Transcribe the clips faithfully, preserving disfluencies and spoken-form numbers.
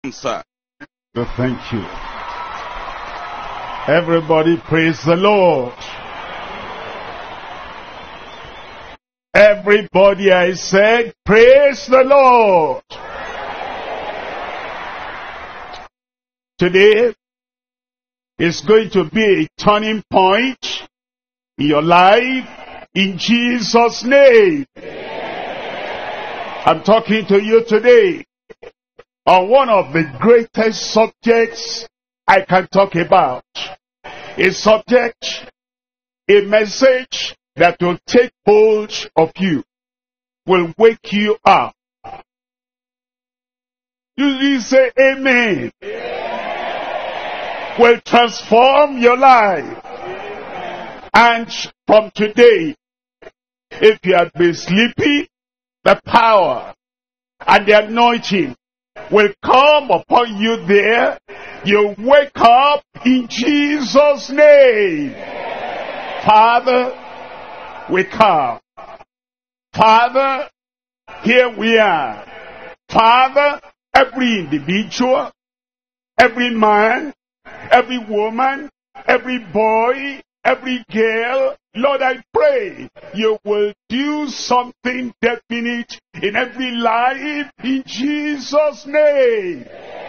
Sir. So thank you. Everybody praise the Lord. Everybody, I said, praise the Lord. Today is going to be a turning point in your life in Jesus' name. I'm talking to you today on one of the greatest subjects I can talk about. A subject, a message that will take hold of you, will wake you up. You say amen. Will transform your life. And from today, if you have been sleepy, the power and the anointing will come upon you there. You wake up in Jesus' name. Father, we come. Father, here we are. Father, every individual, every man, every woman, every boy, every girl, Lord, I pray you will do something definite in every life in Jesus' name.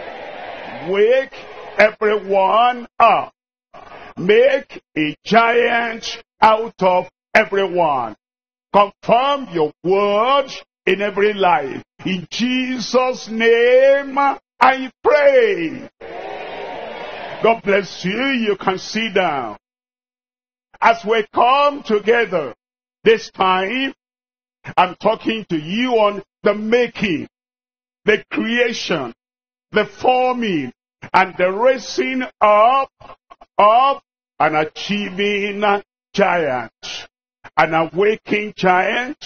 Wake everyone up. Make a giant out of everyone. Confirm your word in every life. In Jesus' name I pray. God bless you. You can sit down. As we come together this time, I'm talking to you on the making, the creation, the forming, and the raising up of an achieving giant, an awakening giant,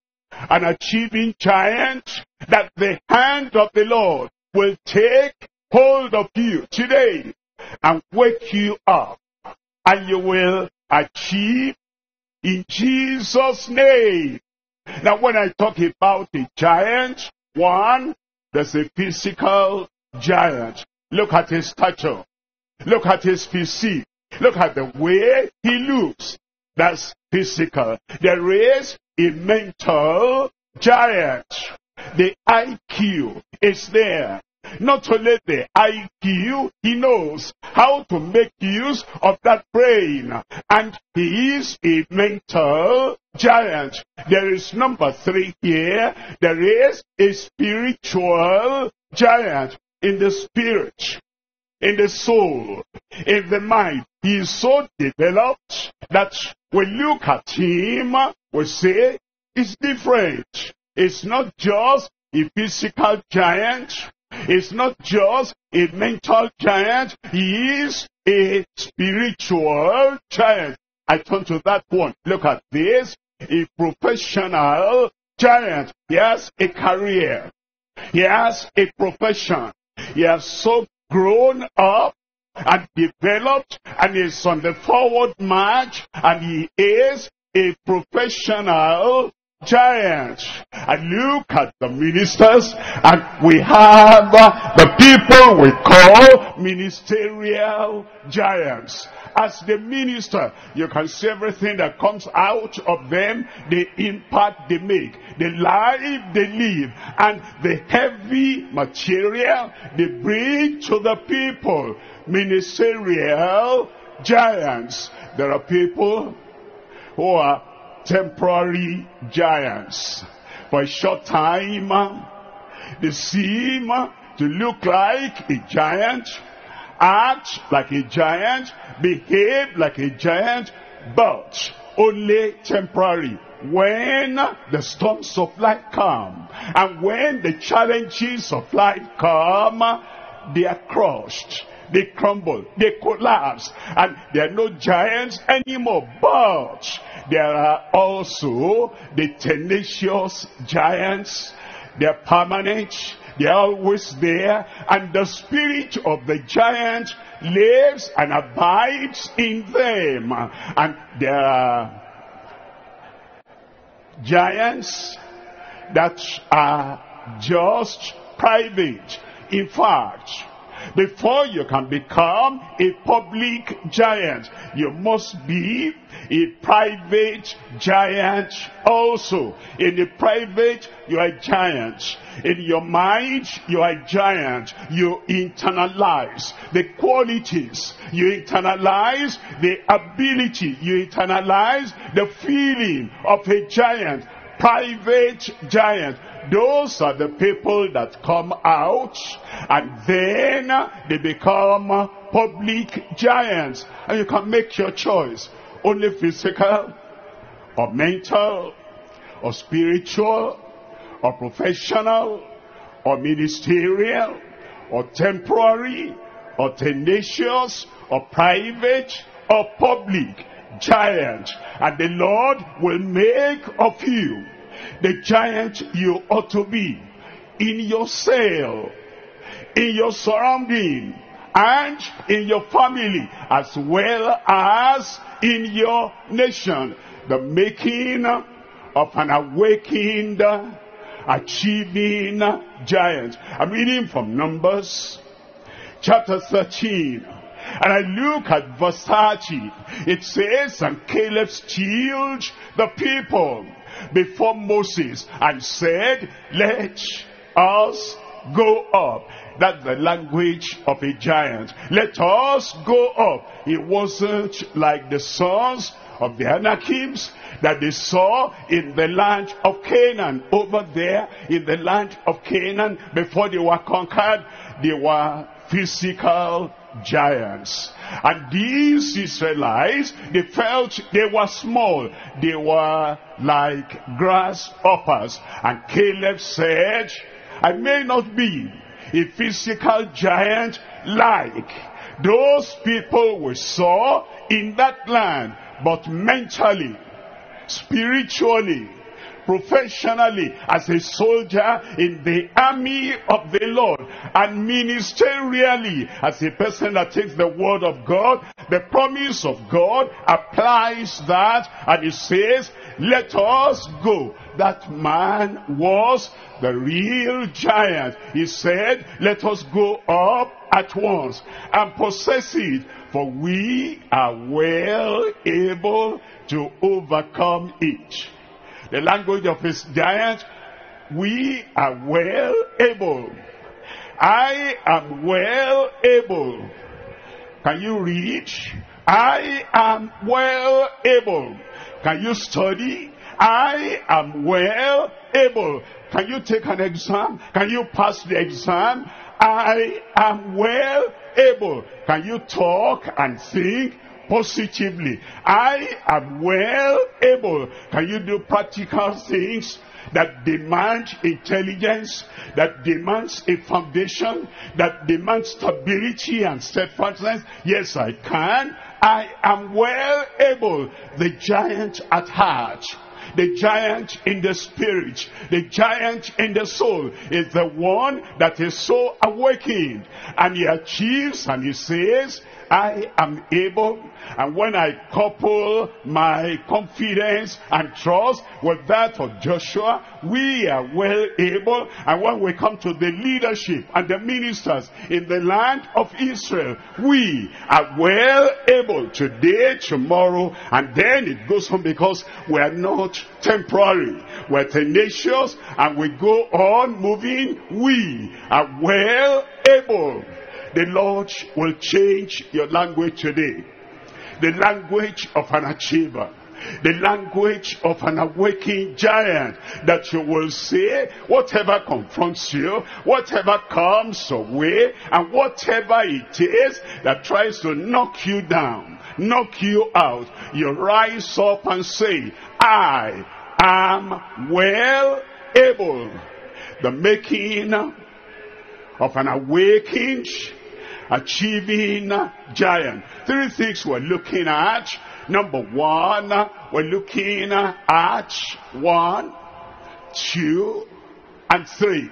an achieving giant, that the hand of the Lord will take hold of you today and wake you up, and you will achieve in Jesus' name. Now when I talk about a giant, one, there's a physical giant. Look at his stature. Look at his physique. Look at the way he looks. That's physical. There is a mental giant. The I Q is there. Not only the I Q, he knows how to make use of that brain. And he is a mental giant. There is number three here. There is a spiritual giant. In the spirit, in the soul, in the mind. He is so developed that when we look at him, we say it's different. It's not just a physical giant. It's not just a mental giant. He is a spiritual giant. I turn to that one. Look at this. A professional giant. He has a career. He has a profession. He has so grown up and developed and is on the forward march, and he is a professional giant. And look at the ministers, and we have uh, the people we call ministerial giants. As the minister, you can see everything that comes out of them, the impact they make, the life they live, and the heavy material they bring to the people. Ministerial giants. There are people who are temporary giants. For a short time, they seem to look like a giant, act like a giant, behave like a giant, but only temporary. When the storms of life come, and when the challenges of life come, they are crushed. They crumble, they collapse, and there are no giants anymore. But there are also the tenacious giants. They are permanent, they are always there, and the spirit of the giant lives and abides in them. And there are giants that are just private, In fact, before you can become a public giant, you must be a private giant also. In the private, you are a giant. In your mind, you are a giant. You internalize the qualities. You internalize the ability. You internalize the feeling of a giant. Private giant. Those are the people that come out and then they become public giants. And you can make your choice. Only physical or mental or spiritual or professional or ministerial or temporary or tenacious or private or public giant. And the Lord will make of you the giant you ought to be in your cell, in your surrounding, and in your family, as well as in your nation. The making of an awakened, achieving giant. I'm reading from Numbers chapter thirteen. And I look at verse thirty. It says, and Caleb stilled the people before Moses and said, let us go up. That's the language of a giant. Let us go up. It wasn't like the sons of the Anakims that they saw in the land of Canaan. Over there in the land of Canaan, before they were conquered, they were physical giants. And these Israelites, they felt they were small. They were like grasshoppers. And Caleb said, I may not be a physical giant like those people we saw in that land, but mentally, spiritually, professionally, as a soldier in the army of the Lord, and ministerially, as a person that takes the word of God, the promise of God applies that, and it says, let us go. That man was the real giant. He said, let us go up at once and possess it, for we are well able to overcome it. The language of his giant, we are well able. I am well able. Can you read? I am well able. Can you study? I am well able. Can you take an exam? Can you pass the exam? I am well able. Can you talk and think positively? I am well able. Can you do practical things that demand intelligence, that demands a foundation, that demands stability and steadfastness? Yes, I can. I am well able. The giant at heart, the giant in the spirit, the giant in the soul is the one that is so awakened, and he achieves and he says, I am able. And when I couple my confidence and trust with that of Joshua, we are well able. And when we come to the leadership and the ministers in the land of Israel, we are well able today, tomorrow, and then it goes on, because we are not temporary. We're tenacious and we go on moving. We are well able. The Lord will change your language today. The language of an achiever. The language of an awakened giant, that you will say, whatever confronts you, whatever comes your way, and whatever it is that tries to knock you down, knock you out, you rise up and say, I am well able. The making of an awakened, achieving giant. Three things we're looking at. Number one, we're looking at one, two, and three.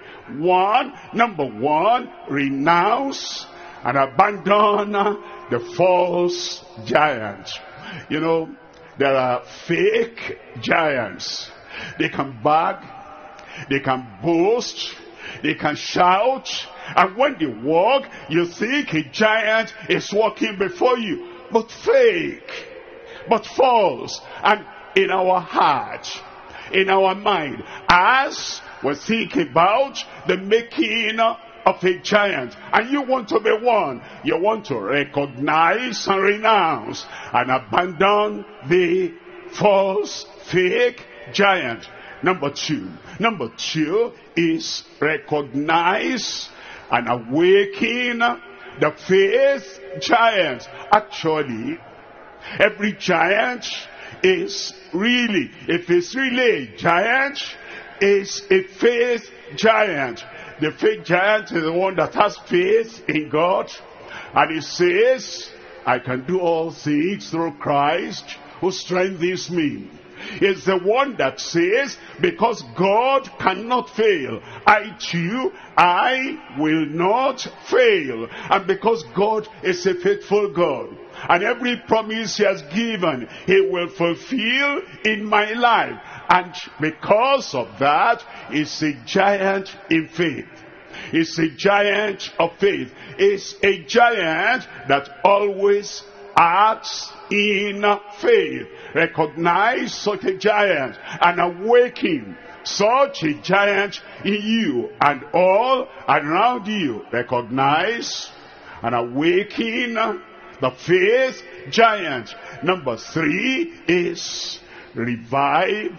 One, number one, renounce and abandon the false giant. You know, there are fake giants. They can brag, they can boast, They can shout, and when they walk, you think a giant is walking before you. But fake, but false. And in our heart, in our mind, as we think about the making of a giant, and you want to be one, you want to recognize and renounce and abandon the false, fake giant. Number two, number two is recognize and awaken the faith giant. Actually, every giant is really, if it's really a giant, is a faith giant. The faith giant is the one that has faith in God, and he says, I can do all things through Christ who strengthens me. It's the one that says, because God cannot fail, I too, I will not fail. And because God is a faithful God, and every promise he has given, he will fulfill in my life. And because of that, it's a giant in faith. It's a giant of faith. It's a giant that always acts in faith. Recognize such a giant and awaken such a giant in you and all around you. Recognize and awaken the faith giant. Number three is revive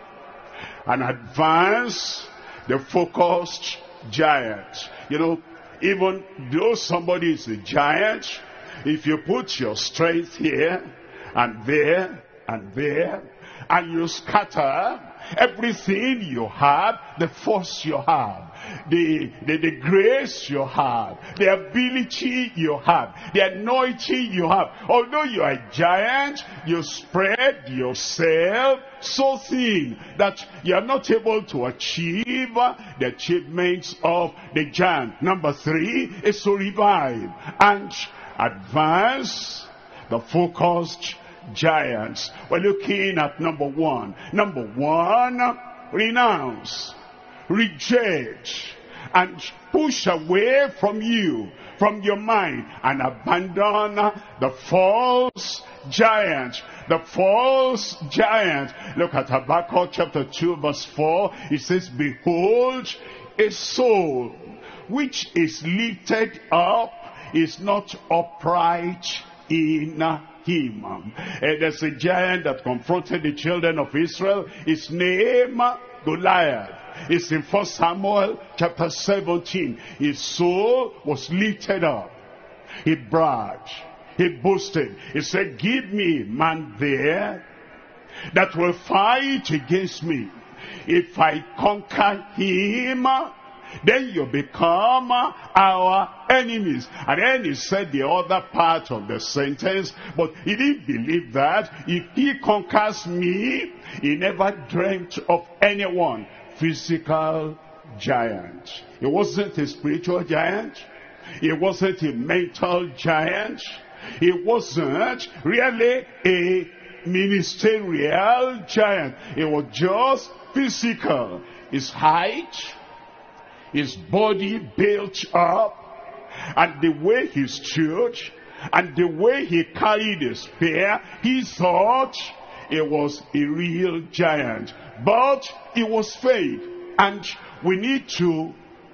and advance the focused giant. You know, even though somebody is a giant, if you put your strength here and there and there, and you scatter everything you have, the force you have, the, the, the grace you have, the ability you have, the anointing you have. Although you are a giant, you spread yourself so thin that you are not able to achieve the achievements of the giant. Number three is to revive and advance the focused giants. We're looking at number one. Number one, renounce, reject, and push away from you, from your mind, and abandon the false giant. The false giant. Look at Habakkuk chapter two verse four. It says, behold, a soul which is lifted up is not upright in him. And there's a giant that confronted the children of Israel. His name, Goliath. It's in First Samuel chapter seventeen. His soul was lifted up. He bragged. He boasted. He said, give me a man there that will fight against me. If I conquer him, then you become our enemies. And then he said the other part of the sentence, but he didn't believe that. If he conquers me, he never dreamt of anyone. Physical giant. It wasn't a spiritual giant. It wasn't a mental giant. It wasn't really a ministerial giant. It was just physical. His height, his body built up, and the way he stood, and the way he carried a spear, he thought it was a real giant. But it was fake. And we need to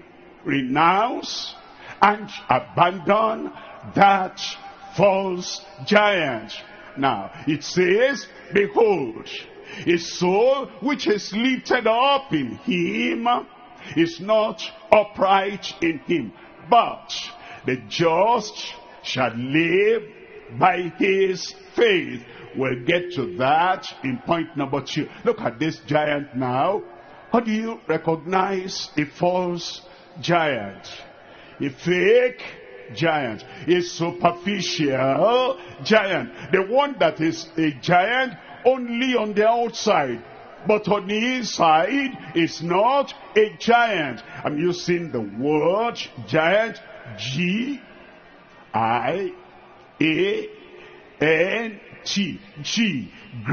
renounce and abandon that false giant. Now, it says, behold, a soul which is lifted up in him is not upright in him, but the just shall live by his faith. We'll get to that in point number two. Look at this giant now. How do you recognize a false giant? A fake giant. A superficial giant. The one that is a giant only on the outside, but on the inside is not a giant. I'm using the word giant. G I A N T. G.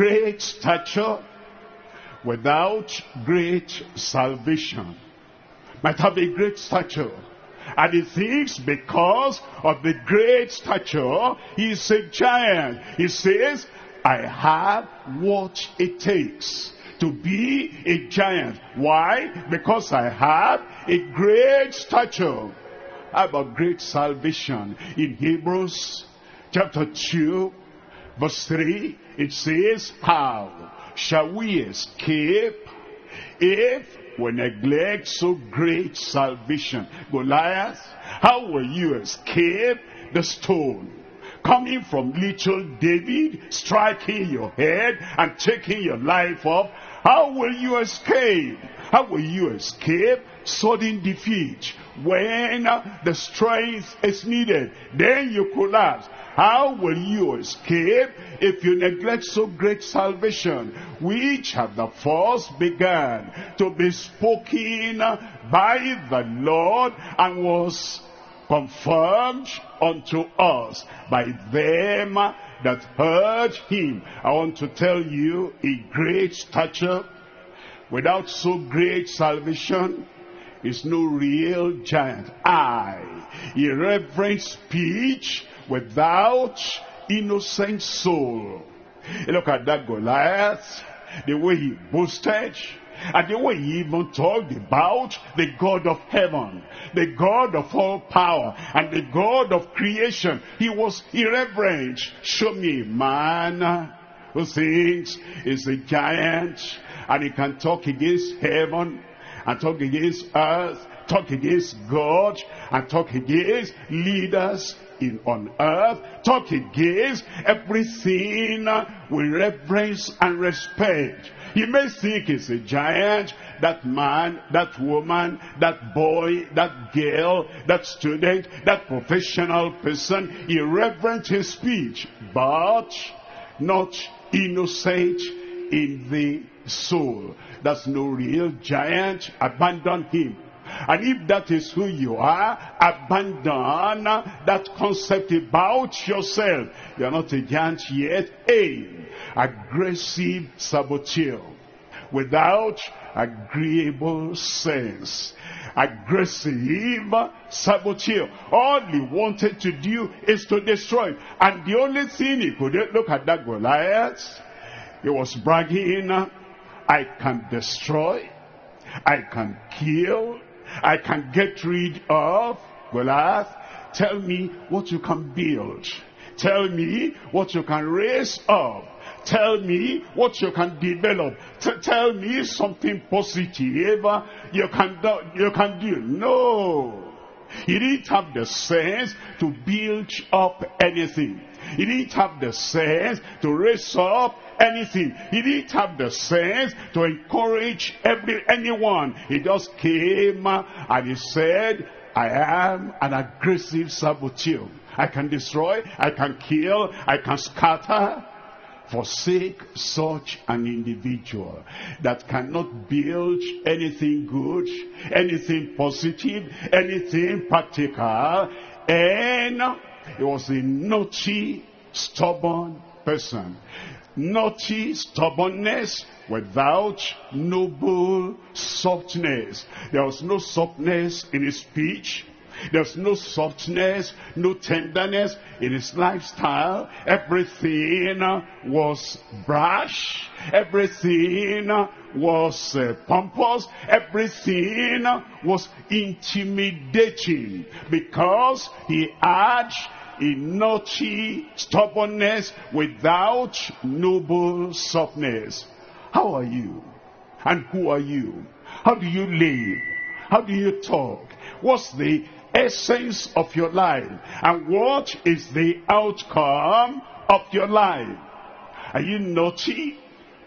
Great stature without great salvation. might have a great stature. And he thinks because of the great stature, he is a giant. He says, I have what it takes to be a giant. Why? Because I have a great stature. How about great salvation? In Hebrews chapter two, verse three, it says, how shall we escape if we neglect so great salvation? Goliath, how will you escape the stone coming from little David, striking your head and taking your life off? How will you escape? How will you escape sudden defeat when the strength is needed? Then you collapse. How will you escape if you neglect so great salvation, which at the first began to be spoken by the Lord and was confirmed unto us by them that heard him? I want to tell you, a great stature without so great salvation is no real giant. I, irreverent speech without innocent soul. You look at that Goliath, the way he boasted, and the way he even talked about the God of heaven, the God of all power, and the God of creation. He was irreverent. Show me a man who thinks he's a giant, and he can talk against heaven, and talk against earth, talk against God, and talk against leaders in on earth, talk against everything with reverence and respect. He may think he's a giant, that man, that woman, that boy, that girl, that student, that professional person, irreverent in speech, but not innocent in the soul. That's no real giant. Abandon him. And if that is who you are, abandon that concept about yourself. You're not a giant yet. Aim, aggressive saboteur, without agreeable sense. Aggressive saboteur. All he wanted to do is to destroy. And the only thing he could do, look at that Goliath. He was bragging, I can destroy, I can kill, I can get rid of. Goliath, tell me what you can build. Tell me what you can raise up. Tell me what you can develop. T tell me something positive you can do. You can do. No. He didn't have the sense to build up anything. He didn't have the sense to raise up anything. He didn't have the sense to encourage every anyone. He just came and he said, I am an aggressive saboteur. I can destroy, I can kill, I can scatter. Forsake such an individual that cannot build anything good, anything positive, anything practical. And he was a naughty, stubborn person. Naughty stubbornness without noble softness. There was no softness in his speech. There's no softness, no tenderness in his lifestyle. Everything was brash. Everything was uh, pompous. Everything was intimidating because he had a naughty stubbornness without noble softness. How are you? And who are you? How do you live? How do you talk? What's the essence of your life? And what is the outcome of your life? Are you naughty?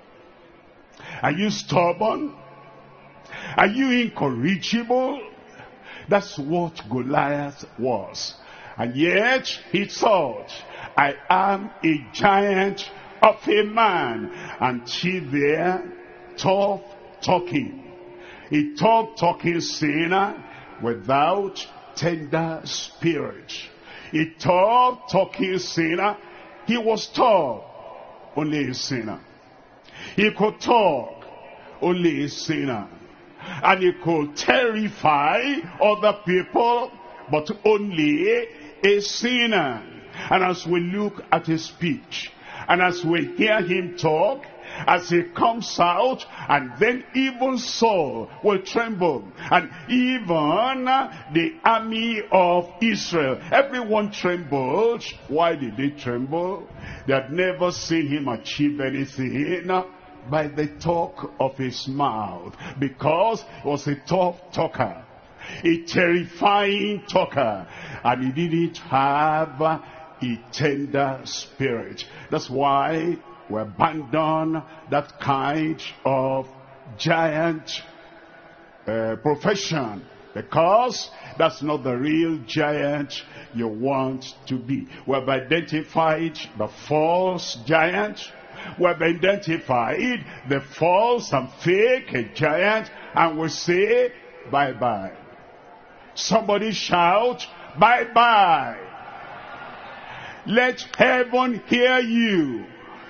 Are you stubborn? Are you incorrigible? That's what Goliath was. And yet he thought, I am a giant of a man. Until there, tough talking. A tough talking sinner without tender spirit. A tough talking sinner. He was tough, only a sinner. He could talk, only a sinner. and he could terrify other people, but only a sinner. And as we look at his speech, and as we hear him talk, as he comes out, and then even Saul will tremble, and even the army of Israel, everyone trembled. Why did they tremble? They had never seen him achieve anything by the talk of his mouth, because he was a tough talker, a terrifying talker, and he didn't have a tender spirit. That's why we abandon that kind of giant uh, profession, because that's not the real giant you want to be. We have identified the false giant. We have identified the false and fake giant, and we say bye-bye. Somebody shout bye-bye. Let heaven hear you.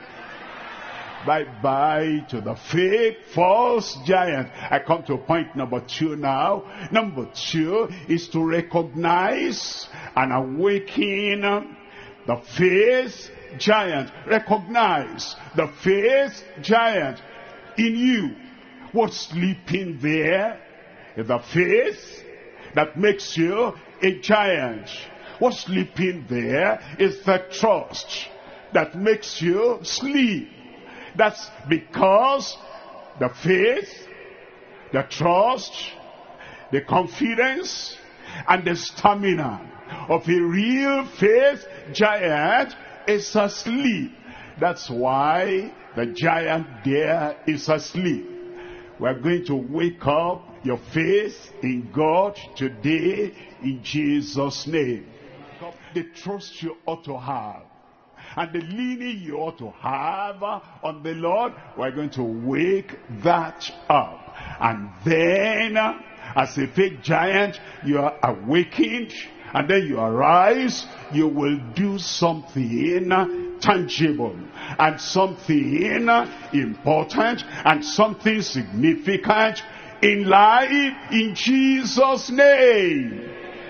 Bye-bye to the fake, false giant. I come to point number two now. Number two is to recognize and awaken the faith giant. Recognize the faith giant in you. What's sleeping there is the faith that makes you a giant. What's sleeping there is the trust that makes you sleep. That's because the faith, the trust, the confidence, and the stamina of a real faith giant is asleep. That's why the giant there is asleep. We're going to wake up your faith in God today in Jesus' name. The trust you ought to have, and the leaning you ought to have on the Lord, we're going to wake that up. And then, as a fake giant, you are awakened, and then you arise, you will do something tangible, and something important, and something significant in life, in Jesus' name.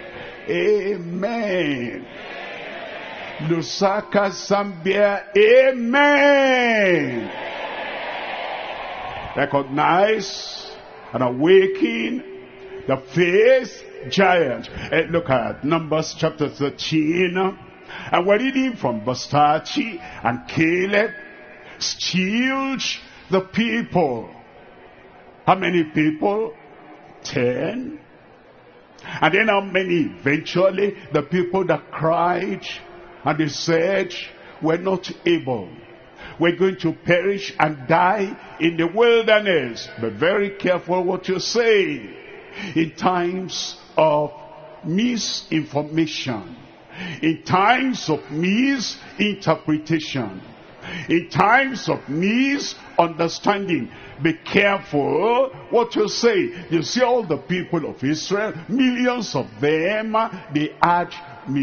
Amen. Lusaka, Zambia, amen. Recognize and awaken the faith giant. And look at Numbers chapter thirteen. And we're reading from verse thirty. And Caleb stilled the people. How many people? Ten. And then how many eventually? The people that cried and they said, we're not able. We're going to perish and die in the wilderness. But very careful what you say. In times of misinformation, in times of misinterpretation, in times of misunderstanding, be careful what you say. You see all the people of Israel, millions of them, they had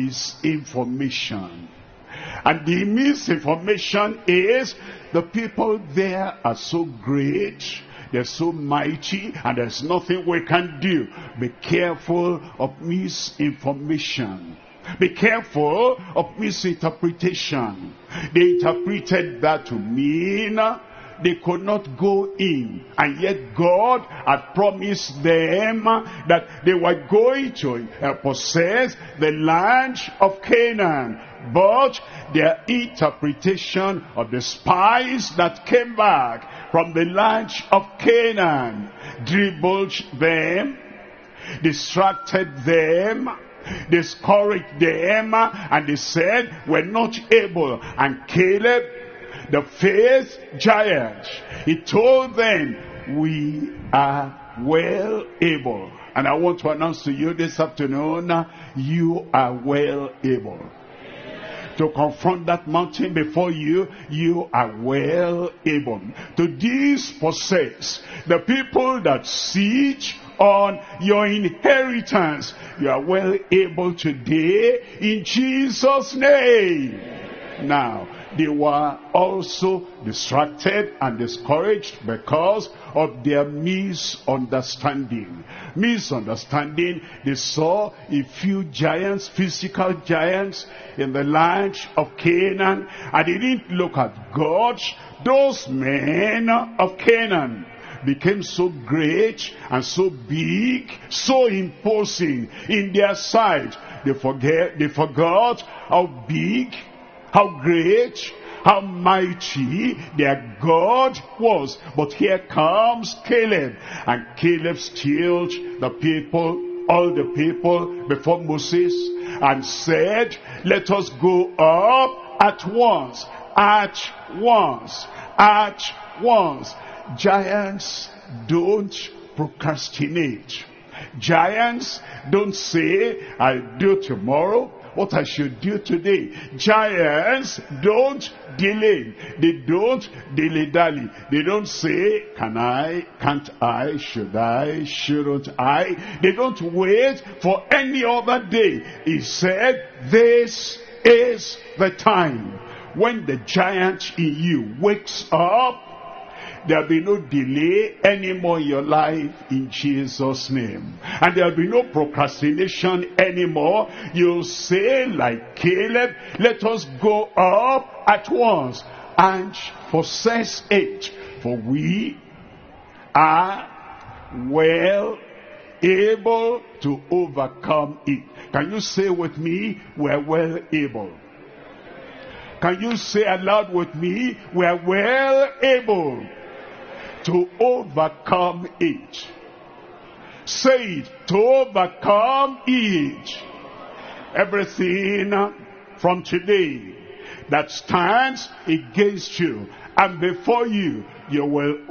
misinformation. And the misinformation is, the people there are so great, they're so mighty, and there's nothing we can do. Be careful of misinformation. Be careful of misinterpretation. They interpreted that to mean they could not go in, and yet God had promised them that they were going to uh, possess the land of Canaan. But their interpretation of the spies that came back from the land of Canaan dribbled them, distracted them, discouraged them, and they said, we're not able. And Caleb, the faith giant, he told them, we are well able. And I want to announce to you this afternoon, you are well able to confront that mountain before you. You are well able to dispossess the people that siege on your inheritance. You are well able today in Jesus' name. Now, they were also distracted and discouraged because of their misunderstanding. Misunderstanding, they saw a few giants, physical giants in the land of Canaan, and they didn't look at God. Those men of Canaan became so great and so big, so imposing in their sight. They forget, they forgot how big, how great, how mighty their God was. But here comes Caleb, and Caleb stilled the people, all the people before Moses, and said, let us go up at once, at once, at once. Giants don't procrastinate. Giants don't say, I'll do tomorrow what I should do today. Giants don't delay. They don't dilly-dally. They don't say, can I, can't I, should I, shouldn't I. They don't wait for any other day. He said, this is the time when the giant in you wakes up. There'll be no delay anymore in your life in Jesus' name. And there'll be no procrastination anymore. You'll say like Caleb, let us go up at once and possess it. For we are well able to overcome it. Can you say with me, we're well able? Can you say aloud with me, we're well able to overcome it? Say it, to overcome it. Everything from today that stands against you and before you, you will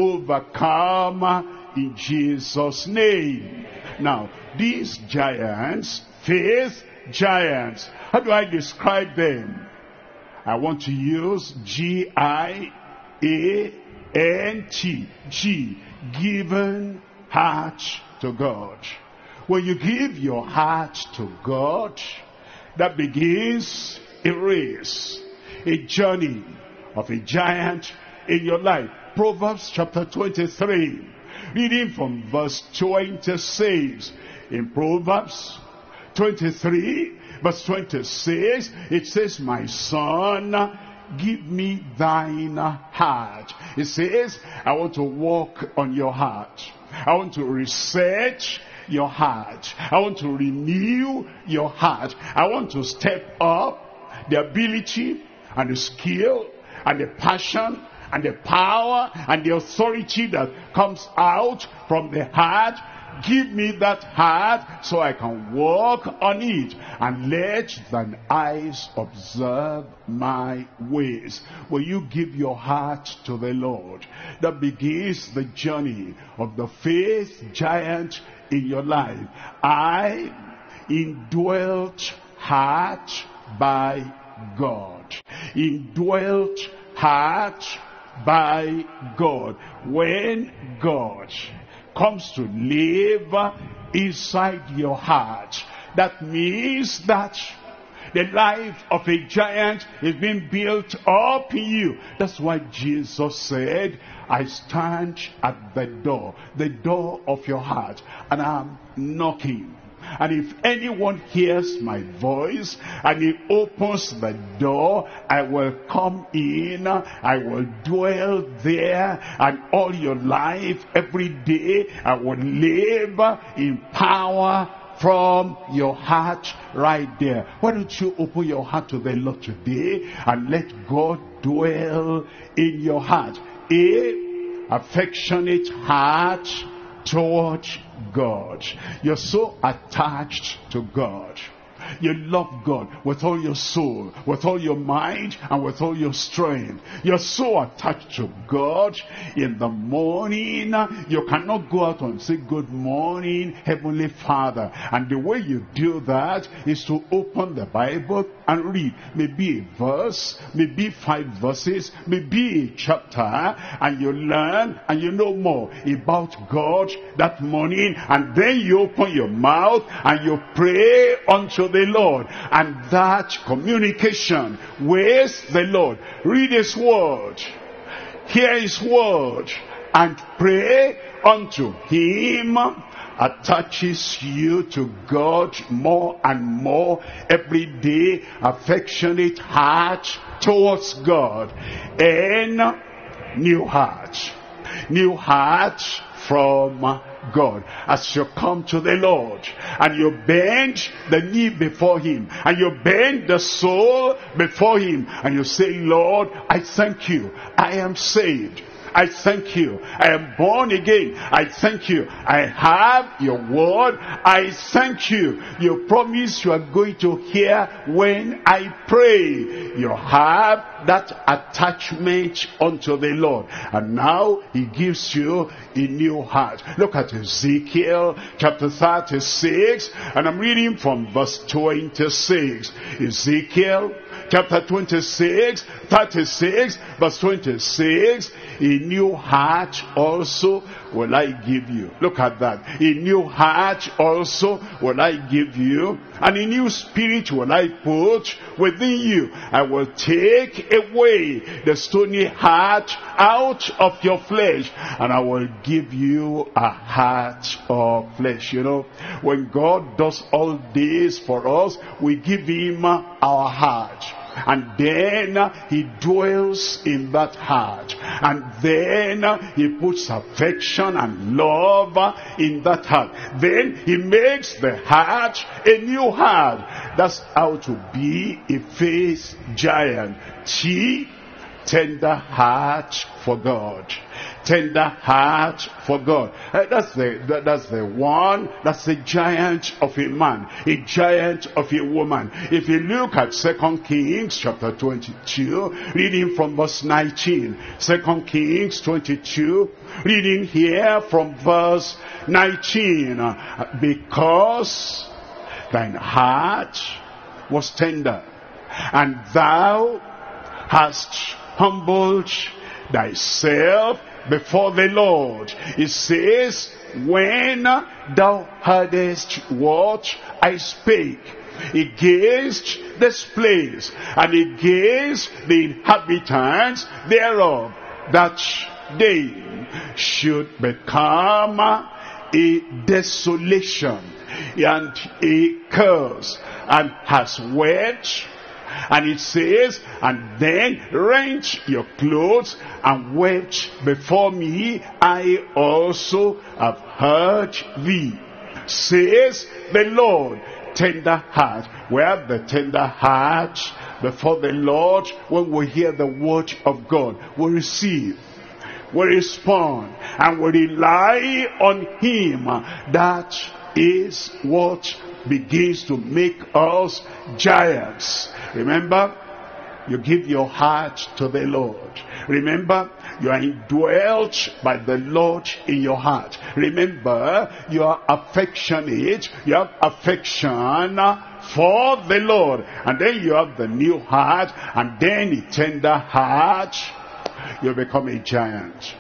overcome in Jesus' name. Now, these giants, faith giants, how do I describe them? I want to use G I A N T, G, given heart to God. When you give your heart to God, that begins a race, a journey of a giant in your life. Proverbs chapter twenty-three, reading from verse twenty-six. In Proverbs twenty-three, verse twenty-six, it says, my son, give me thine heart. It says, I want to walk on your heart. I want to research your heart. I want to renew your heart. I want to step up the ability and the skill and the passion and the power and the authority that comes out from the heart. Give me that heart so I can walk on it, and let thine eyes observe my ways. When you give your heart to the Lord, that begins the journey of the faith giant in your life. I indwelt heart by God. Indwelt heart by God. When God comes to live inside your heart, that means that the life of a giant is being built up in you. That's why Jesus said, I stand at the door, the door of your heart, and I'm knocking. And if anyone hears my voice and he opens the door, I will come in, I will dwell there, and all your life, every day, I will live in power from your heart right there. Why don't you open your heart to the Lord today and let God dwell in your heart? A affectionate heart toward God. You're so attached to God. You love God with all your soul, with all your mind, and with all your strength. You're so attached to God. In the morning, you cannot go out and say, good morning, Heavenly Father. And the way you do that is to open the Bible and read. Maybe a verse, maybe five verses, maybe a chapter, and you learn and you know more about God that morning. And then you open your mouth and you pray unto the the Lord, and that communication with the Lord. Read his word, hear his word, and pray unto him, attaches you to God more and more every day. Affectionate heart towards God, and new heart, new heart from God. As you come to the Lord and you bend the knee before him, and you bend the soul before him, and you say, Lord, I thank you, I am saved. I thank you, I am born again. I thank you, I have your word. I thank you, you promise you are going to hear when I pray. You have that attachment unto the Lord, and now he gives you a new heart. Look at Ezekiel chapter thirty-six, and I'm reading from verse twenty-six. Ezekiel chapter twenty-six, thirty-six, verse twenty-six. A new heart also will I give you. Look at that. A new heart also will I give you, and a new spirit will I put within you. I will take away the stony heart out of your flesh, and I will give you a heart of flesh. You know, when God does all this for us, we give him our heart, and then he dwells in that heart, and then he puts affection and love in that heart. Then he makes the heart a new heart. That's how to be a faith giant. T, tender heart for God. Tender heart for God. Uh, that's the that, that's the one. That's the giant of a man, a giant of a woman. If you look at Second Kings chapter twenty-two, reading from verse nineteen. Second Kings twenty-two, reading here from verse nineteen. Uh, because thine heart was tender, and thou hast humbled thyself before the Lord. It says, when thou heardest what I spake against this place, and against the inhabitants thereof, that they should become a desolation and a curse, and has wept. And it says, and then rent your clothes and wept before me, I also have heard thee, says the Lord. Tender heart. We have the tender heart before the Lord. When we hear the word of God, we receive, we respond, and we rely on him. That is what begins to make us giants. Remember, you give your heart to the Lord. Remember, you are indwelt by the Lord in your heart. Remember, you are affectionate. You have affection for the Lord. And then you have the new heart, and then a tender heart. You become a giant.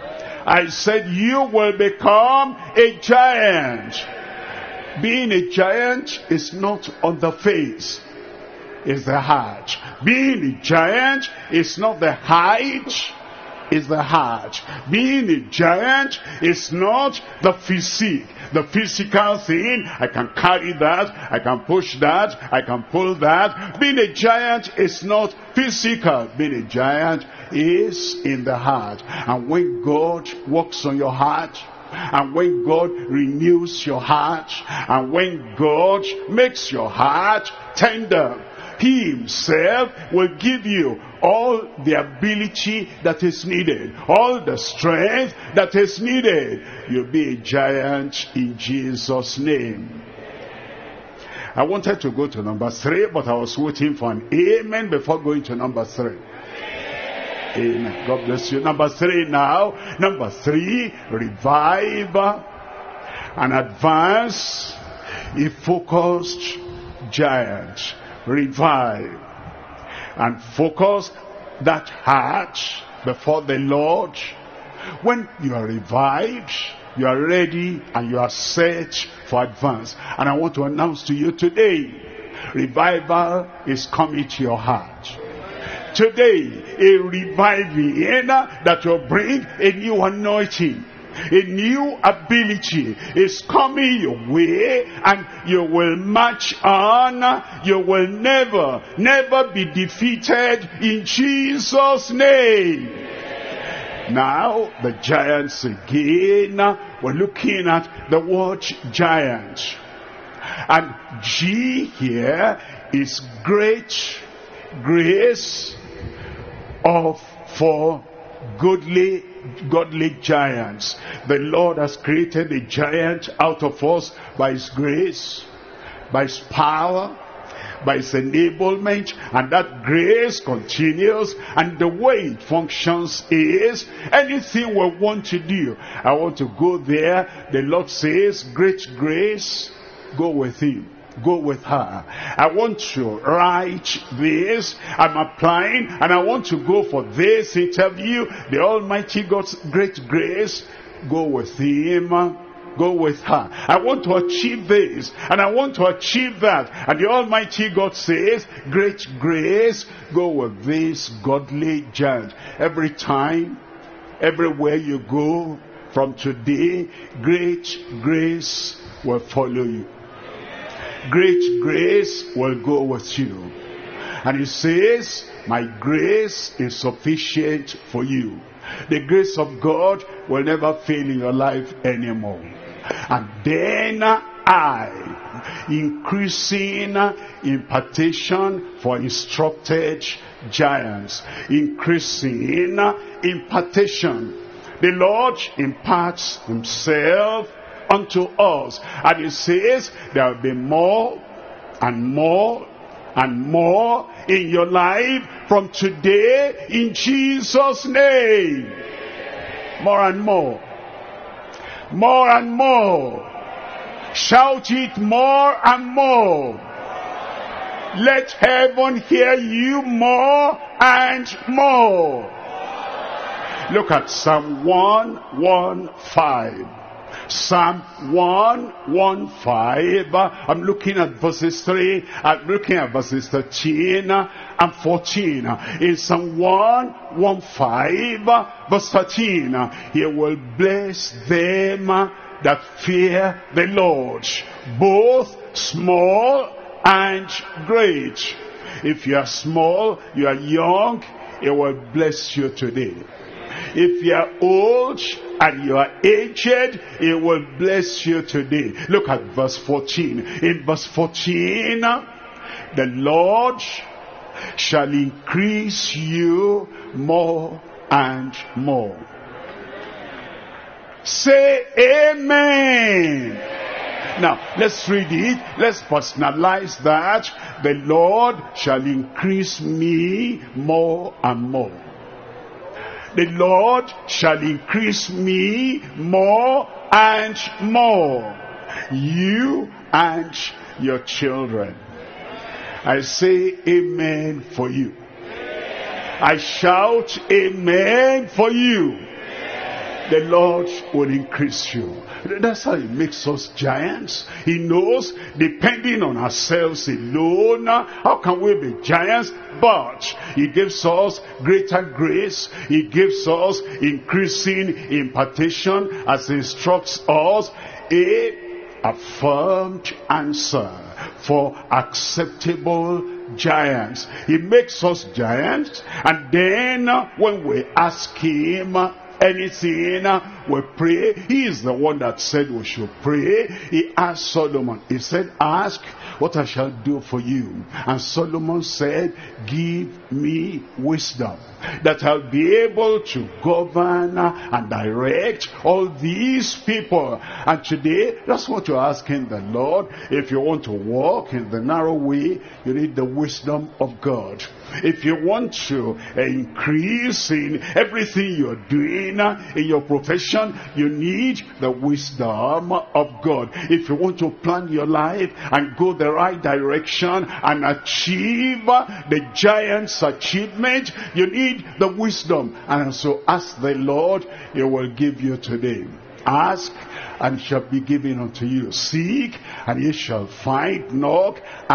I said you will become a giant. Being a giant is not on the face, it's the heart. Being a giant is not the height, it's the heart. Being a giant is not the physique, the physical thing. I can carry that, I can push that, I can pull that. Being a giant is not physical. Being a giant is in the heart. And when God works on your heart, and when God renews your heart, and when God makes your heart tender, he himself will give you all the ability that is needed, all the strength that is needed. You'll be a giant in Jesus' name. I wanted to go to number three, but I was waiting for an amen before going to number three. Amen. God bless you. Number three now. Number three, revive and advance a focused giant. Revive and focus that heart before the Lord. When you are revived, you are ready and you are set for advance. And I want to announce to you today Revival is coming to your heart. Today, a reviving that will bring a new anointing, a new ability is coming your way, and you will march on. You will never, never be defeated in Jesus' name. Now, the giants again. We're looking at the word giant. And G here is great grace of for godly godly giants. The Lord has created a giant out of us by his grace, by his power, by his enablement, and that grace continues. And the way it functions is, anything we want to do, I want to go there, the Lord says, great grace, go with him, go with her. I want to write this, I'm applying, and I want to go for this interview. The Almighty God's great grace, go with him, go with her. I want to achieve this, and I want to achieve that. And the Almighty God says, great grace, go with this godly giant. Every time, everywhere you go, from today, great grace will follow you. Great grace will go with you. And he says, my grace is sufficient for you. The grace of God will never fail in your life anymore. And then I, increasing impartation for instructed giants. Increasing impartation. The Lord imparts himself unto us, and he says there will be more and more and more in your life from today in Jesus' name. More and more, more and more. Shout it more and more. Let heaven hear you more and more. Look at Psalm one fifteen. Psalm one fifteen. I'm looking at verses three. I'm looking at verses thirteen and fourteen. In Psalm one fifteen, verse thirteen, he will bless them that fear the Lord, both small and great. If you are small, you are young, he will bless you today. If you are old and you are aged, it will bless you today. Look at verse fourteen. In verse fourteen, the Lord shall increase you more and more. Say amen. Now, let's read it. Let's personalize that. The Lord shall increase me more and more. The Lord shall increase me more and more. You and your children. I say amen for you. I shout amen for you. The Lord will increase you. That's how he makes us giants. He knows, depending on ourselves alone, how can we be giants? But he gives us greater grace. He gives us increasing impartation as he instructs us. A affirmed answer for acceptable giants. He makes us giants, and then when we ask him anything, we pray. He is the one that said we should pray. He asked Solomon, he said, ask what I shall do for you. And Solomon said, give me wisdom, that I'll be able to govern and direct all these people. And today, that's what you're asking the Lord. If you want to walk in the narrow way, you need the wisdom of God. If you want to increase in everything you're doing, in your profession, you need the wisdom of God. If you want to plan your life and go the right direction and achieve the giant's achievement, you need the wisdom. And so ask the Lord, he will give you today. Ask, and it shall be given unto you. Seek, and ye shall find. Knock, and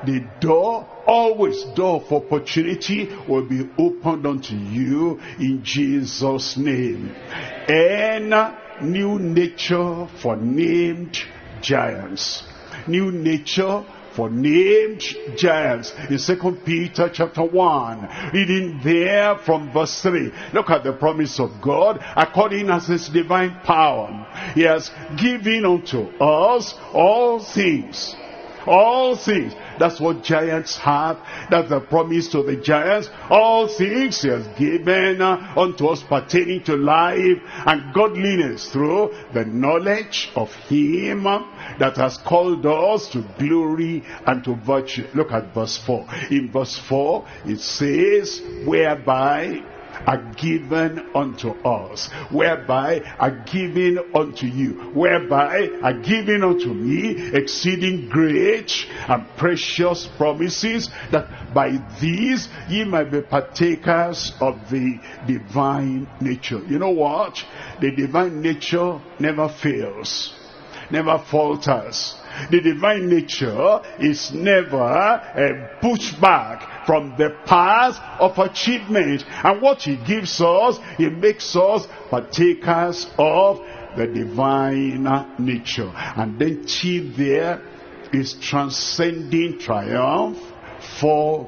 the door, always door of opportunity will be opened unto you in Jesus' name. And new nature for named giants. New nature for named giants. In Second Peter chapter one, reading there from verse three. Look at the promise of God. According as his divine power, he has given unto us all things. All things. That's what giants have. That's the promise to the giants. All things he has given uh, unto us pertaining to life and godliness through the knowledge of him uh, that has called us to glory and to virtue. Look at verse four. In verse four it says, whereby are given unto us, whereby are given unto you, whereby are given unto me exceeding great and precious promises, that by these ye might be partakers of the divine nature. You know what? The divine nature never fails, never falters. The divine nature is never uh, pushed back from the path of achievement. And what he gives us, he makes us partakers of the divine nature. And then T there is transcending triumph for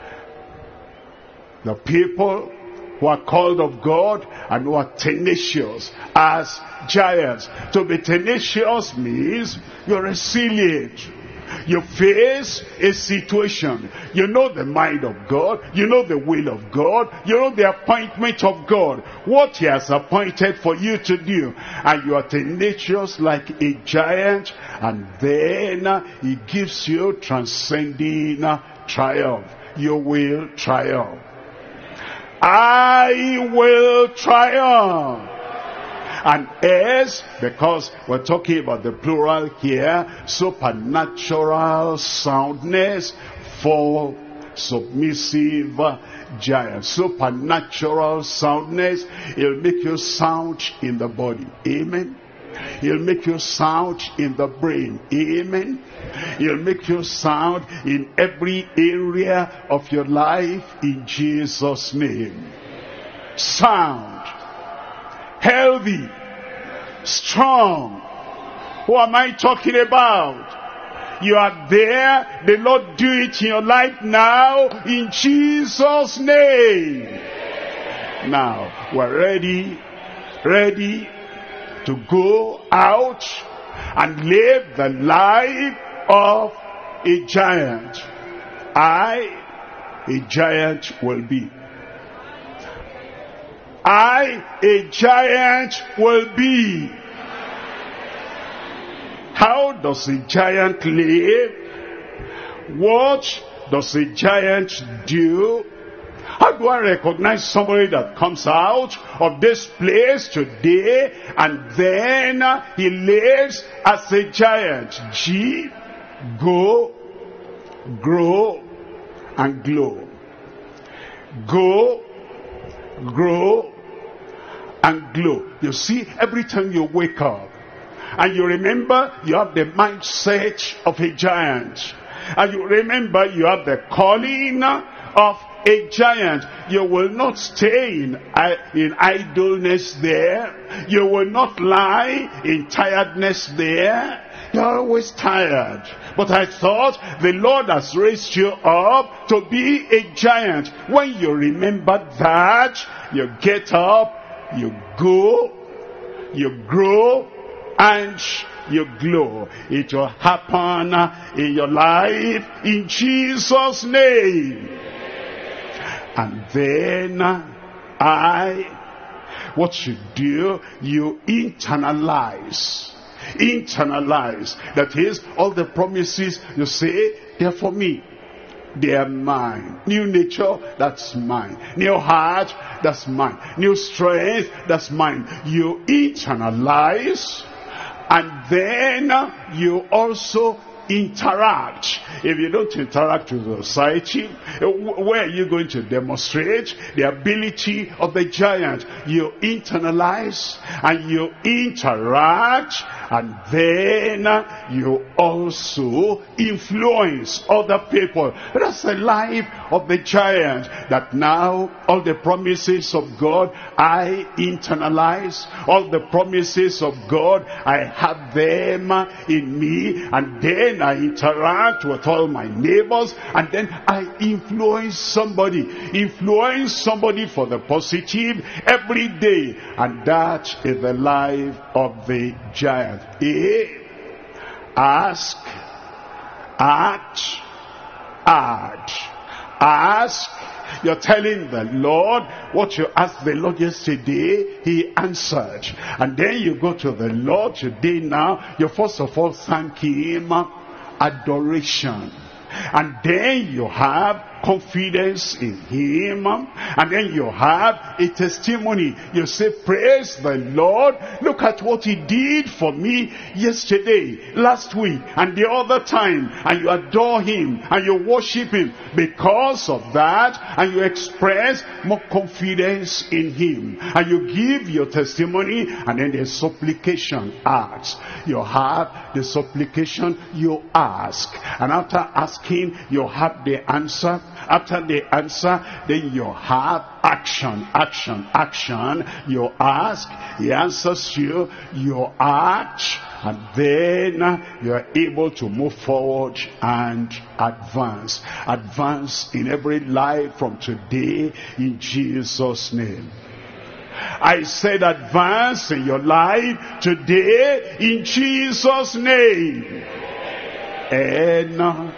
the people who are called of God and who are tenacious as giants. To be tenacious means you're resilient. You face a situation. You know the mind of God. You know the will of God. You know the appointment of God. What he has appointed for you to do. And you are tenacious like a giant. And then uh, he gives you transcending uh, triumph. You will triumph. I will triumph. And S, because we're talking about the plural here, supernatural soundness for submissive giants. Supernatural soundness. It'll make you sound in the body. Amen. He'll make you sound in the brain. Amen. He'll make you sound in every area of your life in Jesus' name. Sound. Healthy. Strong. Who am I talking about? You are there. The Lord do it in your life now in Jesus' name. Now, we're ready. Ready to go out and live the life of a giant. I, a giant will be. I, a giant will be. How does a giant live? What does a giant do? How do I recognize somebody that comes out of this place today and then he lives as a giant? G, go, grow, and glow. Go, grow, and glow. You see, every time you wake up and you remember you have the mindset of a giant, and you remember you have the calling of a giant, you will not stay in, in idleness there. You will not lie in tiredness there. You're always tired. But I thought the Lord has raised you up to be a giant. When you remember that, you get up, you go, you grow, and you glow. It will happen in your life in Jesus' name. And then I, what you do, you internalize. Internalize. That is, all the promises you say, they're for me. They are mine. New nature, that's mine. New heart, that's mine. New strength, that's mine. You internalize, and then you also interact. If you don't interact with society, where are you going to demonstrate the ability of the giant? You internalize and you interact, and then you also influence other people. That's the life of the giant, that now all the promises of God I internalize, all the promises of God I have them in me, and then I interact with all my neighbors, and then I influence somebody, influence somebody for the positive every day. And that is the life of the giant. A, ask, act, add. Ask, you're telling the Lord what you asked the Lord yesterday, he answered. And then you go to the Lord today now, you first of all thank him, adoration. And then you have confidence in him, and then you have a testimony. You say, praise the Lord, look at what he did for me yesterday, last week, and the other time. And you adore him and you worship him because of that, and you express more confidence in him, and you give your testimony. And then the supplication asks. You have the supplication, you ask, and after asking you have the answer. After the answer, then you have action, action, action. You ask, he answers you, you act, and then you are able to move forward and advance. Advance in every life from today in Jesus' name. I said advance in your life today in Jesus' name. And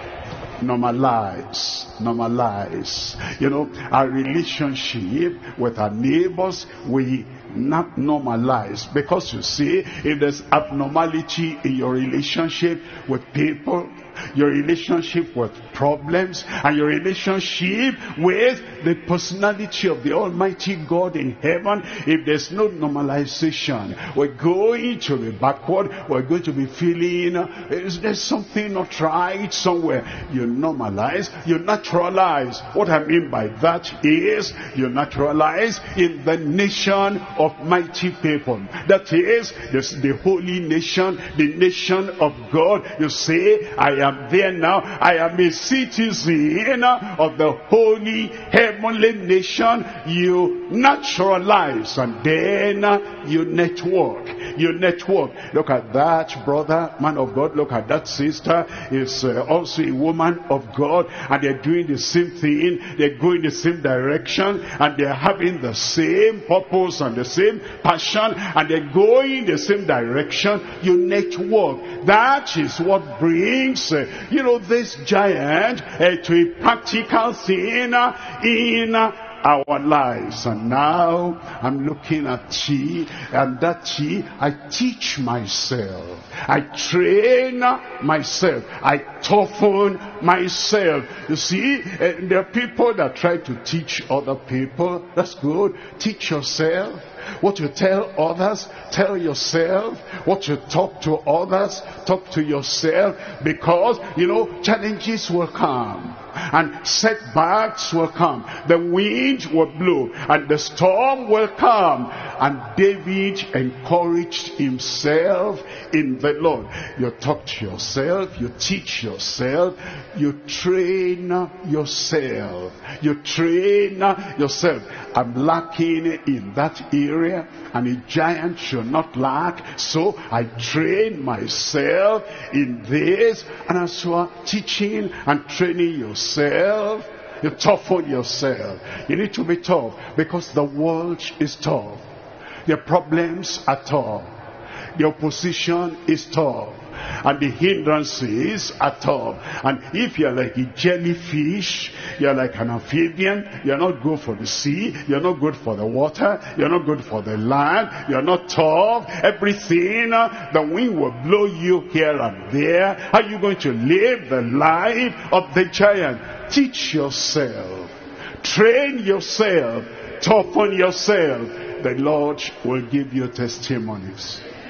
normalize, normalize. You know, our relationship with our neighbors, we not normalize. Because you see, if there's abnormality in your relationship with people, your relationship with problems, and your relationship with the personality of the Almighty God in heaven, if there's no normalization, we're going to be backward. We're going to be feeling uh, is there something not right somewhere. You normalize, you naturalize. What I mean by that is you naturalize in the nation of mighty people. That is this, the holy nation, the nation of God. You say, I am there now. I am a citizen of the holy heavenly nation. You naturalize, and then you network. You network. Look at that brother, man of God. Look at that sister, is uh, also a woman of God, and they're doing the same thing. They're going the same direction, and they're having the same purpose and the same passion, and they're going the same direction. You network. That is what brings uh, you know, this giant uh, to a practical thing uh, in uh, our lives. And now I'm looking at tea, and that tea, I teach myself, I train myself, I toughen myself. You see, uh, there are people that try to teach other people. That's good. Teach yourself. What you tell others, tell yourself. What you talk to others, talk to yourself. Because, you know, challenges will come, and setbacks will come. The wind will blow, and the storm will come. And David encouraged himself in the Lord. You talk to yourself, you teach yourself, you train yourself. You train yourself. I'm lacking in that area, and a giant should not lack. So I train myself in this. And as you are teaching and training yourself, you toughen yourself. You need to be tough, because the world is tough. The problems are tough. The opposition is tough. And the hindrances are tough. And if you're like a jellyfish, you're like an amphibian, you're not good for the sea, you're not good for the water, you're not good for the land, you're not tough, everything, uh, the wind will blow you here and there. How are you going to live the life of the giant? Teach yourself, train yourself, toughen yourself. The Lord will give you testimonies.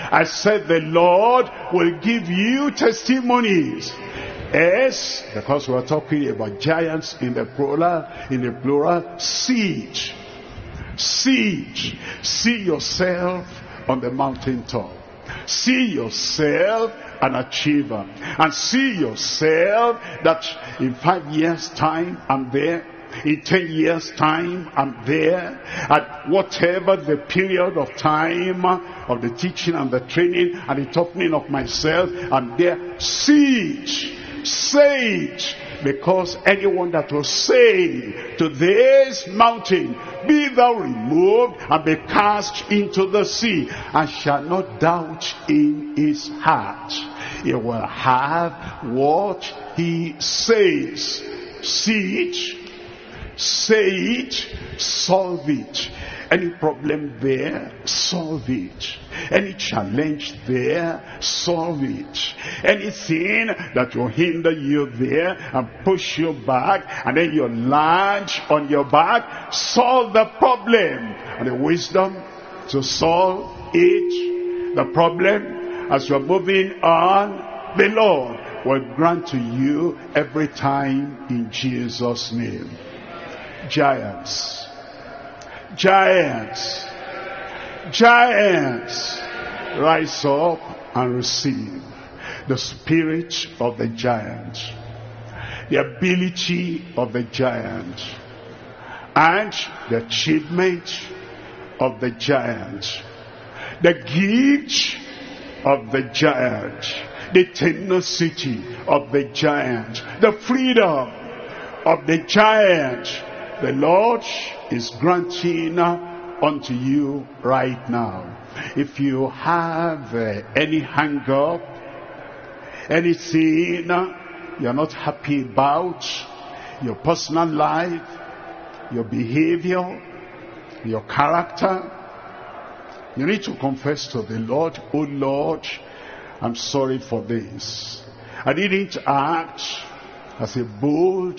I said the Lord will give you testimonies. Yes, because we're talking about giants in the plural, in the plural, siege. Siege. See yourself on the mountaintop. See yourself an achiever. And see yourself that in five years' time I'm there. In ten years' time I'm there. At whatever the period of time of the teaching and the training and the toughening of myself, I'm there. Siege. Sage, because anyone that will say to this mountain, be thou removed and be cast into the sea, and shall not doubt in his heart, he will have what he says. Siege, say it, solve it. Any problem there, solve it. Any challenge there, solve it. Anything that will hinder you there and push you back, and then you land on your back, solve the problem. And the wisdom to solve it, the problem, as you're moving on, the Lord will grant to you every time in Jesus' name. Giants. Giants, giants, rise up and receive the spirit of the giant, the ability of the giant, and the achievement of the giant, the gift of the giant, the tenacity of the giant, the freedom of the giant. The Lord is granting unto you right now. If you have uh, any hang up, anything you're not happy about, your personal life, your behavior, your character, you need to confess to the Lord, oh Lord, I'm sorry for this. I didn't act as a bold,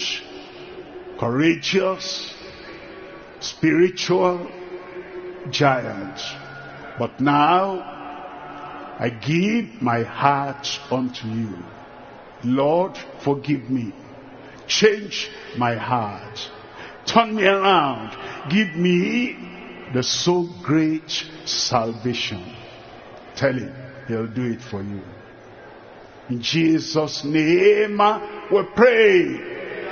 courageous, spiritual giant, but now I give my heart unto you. Lord, forgive me. Change my heart. Turn me around. Give me the so great salvation. Tell him, he'll do it for you. In Jesus' name we pray.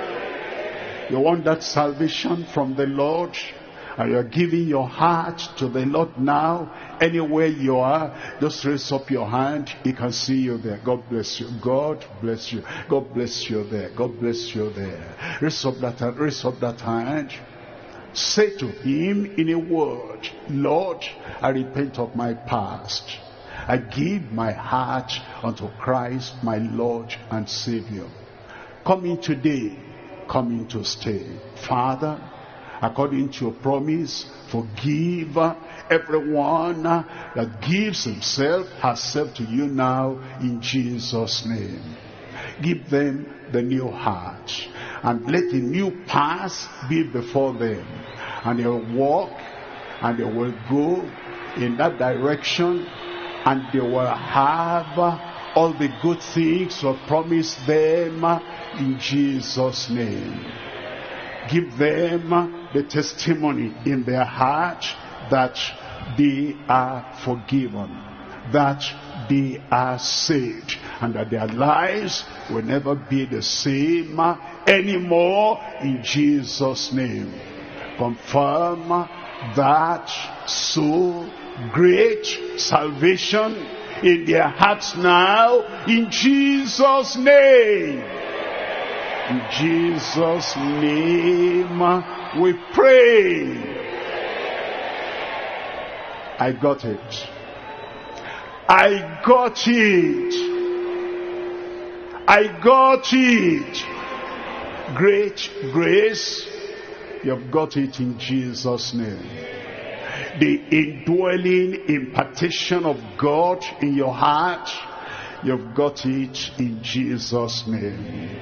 You want that salvation from the Lord, and you're giving your heart to the Lord now. Anywhere you are, just raise up your hand. He can see you there. God bless you. God bless you. God bless you there. God bless you there. Raise up that hand. Raise up that hand. Say to him in a word, Lord, I repent of my past. I give my heart unto Christ, my Lord and Savior. Come in today. Coming to stay. Father, according to your promise, forgive everyone that gives himself, herself to you now in Jesus' name. Give them the new heart, and let the new path be before them, and they will walk and they will go in that direction, and they will have all the good things you promised them in Jesus' name. Give them the testimony in their heart that they are forgiven, that they are saved, and that their lives will never be the same anymore in Jesus' name. Confirm that so great salvation in their hearts now in Jesus' name. In Jesus' name we pray. I got it. I got it. I got it. Great grace. You've got it in Jesus' name. The indwelling impartation of God in your heart, you've got it in Jesus' name.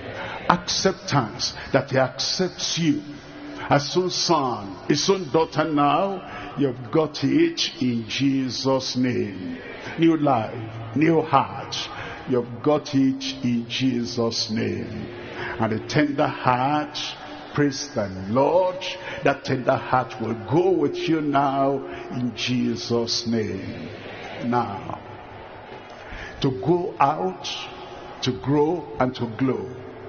Acceptance, that he accepts you as son, son, his own daughter now. You've got it in Jesus' name. New life, new heart. You've got it in Jesus' name. And a tender heart, praise the Lord, that tender heart will go with you now in Jesus' name. Now, to go out, to grow and to glow.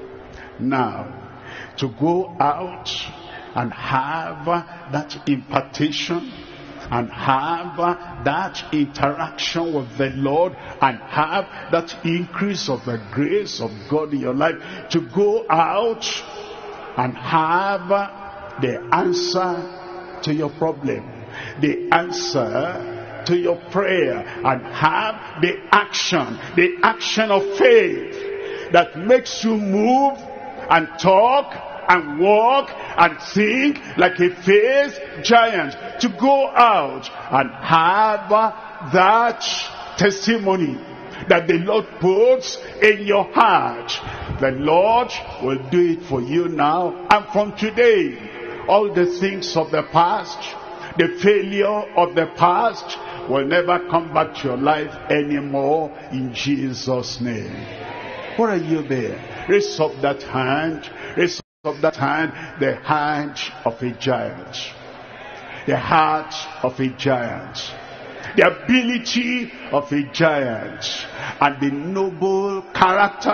Now, to go out and have that impartation and have that interaction with the Lord and have that increase of the grace of God in your life. To go out and have the answer to your problem, the answer to your prayer, and have the action, the action of faith that makes you move and talk and walk and think like a faith giant. To go out and have that testimony that the Lord puts in your heart. The Lord will do it for you now. And from today, all the things of the past, the failure of the past will never come back to your life anymore in Jesus' name. What are you there? Raise up that hand. Raise up that hand. The hand of a giant. The heart of a giant. The ability of a giant. And the noble character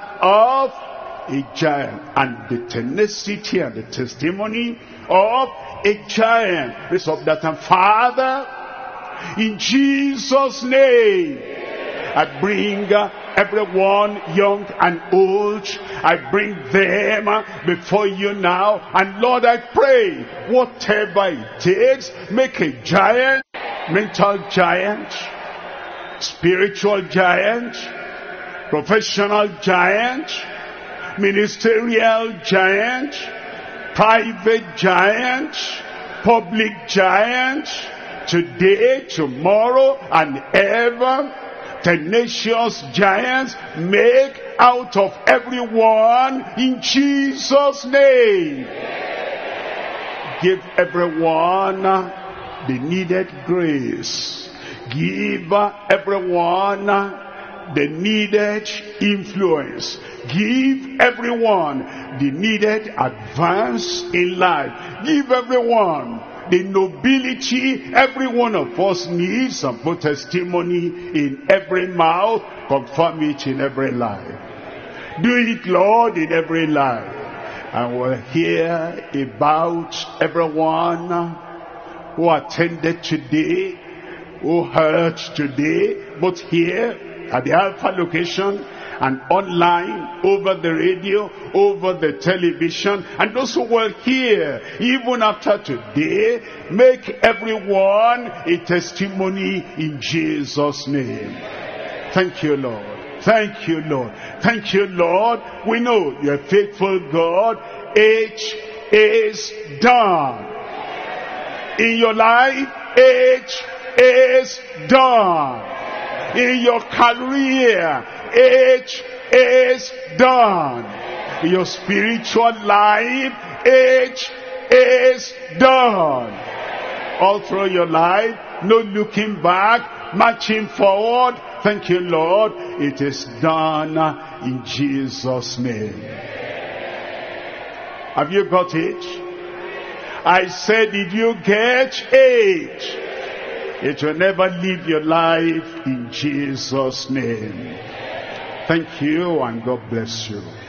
of a giant. And the tenacity and the testimony of a giant. Raise up that hand. Father, in Jesus' name, I bring everyone, young and old, I bring them before you now. And Lord, I pray, whatever it takes, make a giant, mental giant, spiritual giant, professional giant, ministerial giant, private giant, public giant, today, tomorrow, and ever. Tenacious giants, make out of everyone in Jesus' name. Give everyone the needed grace. Give everyone the needed influence. Give everyone the needed advance in life. Give everyone the nobility every one of us needs, and put testimony in every mouth, confirm it in every life. Do it, Lord, in every life. And we'll hear about everyone who attended today, who heard today, both here at the Alpha location and online, over the radio, over the television, and those who will hear even after today. Make everyone a testimony in Jesus' name. Thank you, Lord. Thank you, Lord. Thank you, Lord. We know you're a faithful God. It is done. In your life, it is done. In your career, it is done. In your spiritual life, it is done. All through your life, no looking back, marching forward. Thank you, Lord. It is done in Jesus' name. Have you got it? I said, did you get it? It will never leave your life in Jesus' name. Thank you, and God bless you.